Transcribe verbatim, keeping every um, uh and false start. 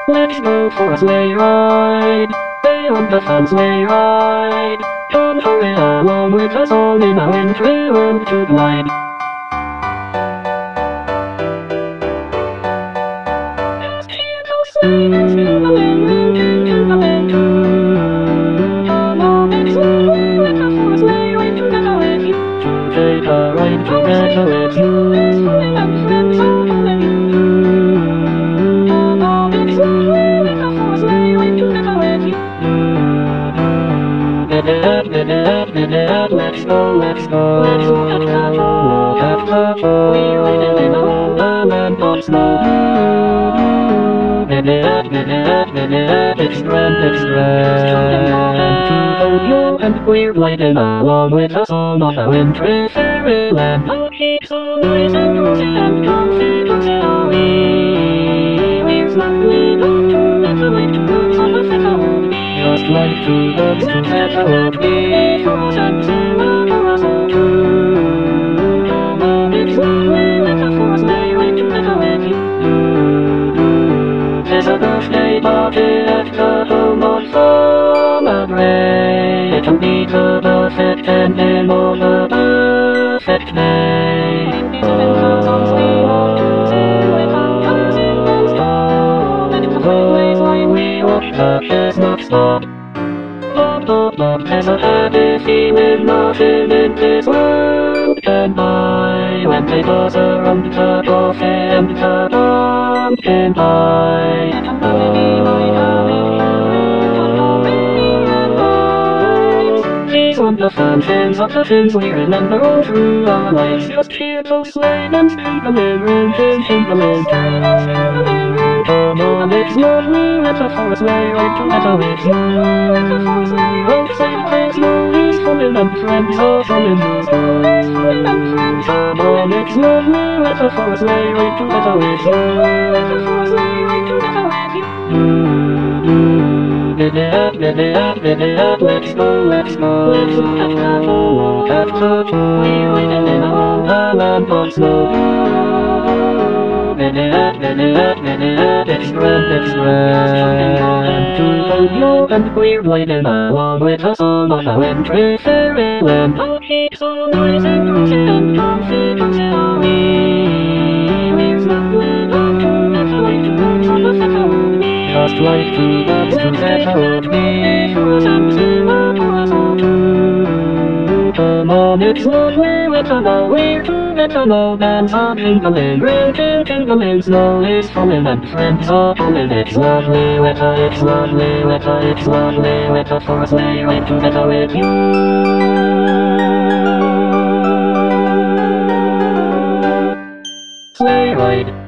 Let's go for a sleigh ride. Beyond the fun sleigh ride. Come hurry along with us all in our wintry world to glide. Just hear those sleigh bells jingling, ring, jingling too. Come on, it's lovely, let's go for a sleigh ride together with you. To take a ride together with you. Family and friends are calling you. Let's go, let's go, let's look at the fall, look at the fall. We ride in a land of snow. It's grand, it's grand. To hold you and we're gliding along with us all on a wintry fairyland. Oh, keep so nice and rosy and comfy, comfy are we. We're snugly down to let the light roots on the fiddle. Just like two birds together would be for us and sing a carousel too. Come on, it's lovely, let us for a sleigh ride together with you. There's a birthday party at the home of Farmer Gray. It'll be the perfect ending of a perfect day. The chestnuts stop. Bop, bop, bop. There's a happy feeling nothing in this world can buy. When they buzz around the coffee and the pumpkin pie. These are the fountains of the things we remember all through our lives. Just hear those sleigh bells jingling, ring, jingling, jingling. Come on, it's lovely, let's go for a sleigh ride together with you. Let's go for a sleigh ride, sleigh snow is falling and friends are falling too. Come on, it's lovely, let's go for a sleigh ride together with you. Let's go for a sleigh ride together with you. Giddy up, giddy up, giddy up, let's go, let's go. Let's look at the fall, look at the fall. We're riding in a land of snow. Giddy up, giddy up, giddy up, it's grand, it's grand. To hold you and we're gliding along with us all on a wintry fairyland. Oh, keep so nice and rosy and comfy, comfy are we. We're snugly down to let the light roots on the fiddle. Just like two birds together would be for us and sing a carousel too. Come on, it's lovely, let's go, we're together now. Bands are jingling, ring, jingling, snow is falling and friends are calling. It's lovely weather, it's lovely weather, it's lovely weather for a sleigh ride together with you. Sleigh ride.